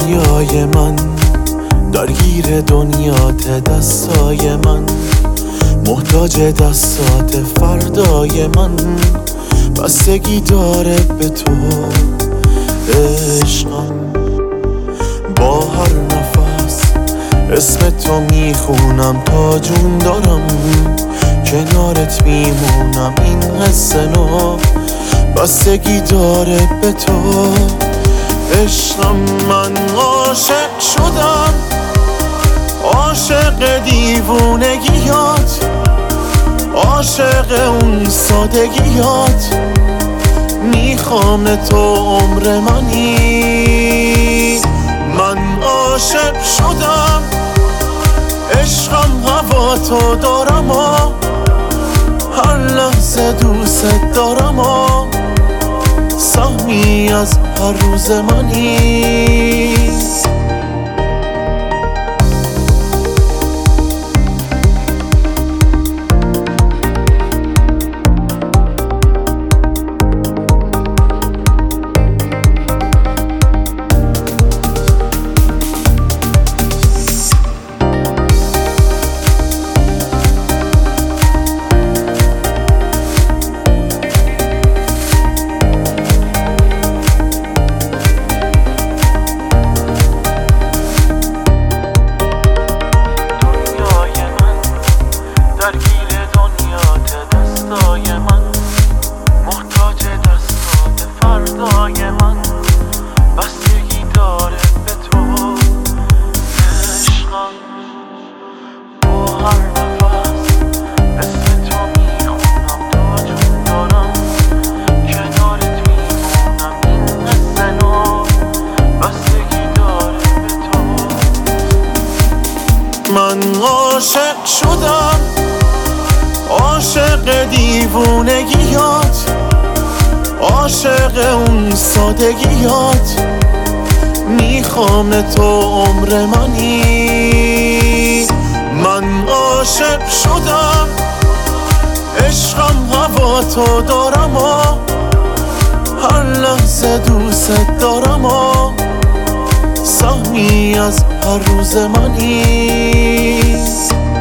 دنیای من درگیر دنیات، دستای من محتاج دستات، فردای من بستگی داره به تو. عشقم با هر نفس اسم تو میخونم، تا جون دارم کنارت میمونم. این حس نو بستگی داره به تو. عشقم من عاشق شدم، عاشق دیوونگیات، عاشق اون سادگیات. میخوام تو عمر منی. من عاشق شدم، عشقم هوا تو دارم و هر لحظه دوست دارم و سهمی از هر روز منی. من عاشق شدم، عاشق دیوونگیات، عاشق اون سادگیات. میخوام تو عمر منی. من عاشق شدم، عشقم هوا تو دارم و هر لحظه دوست دارم و سهمی از هر روز منی.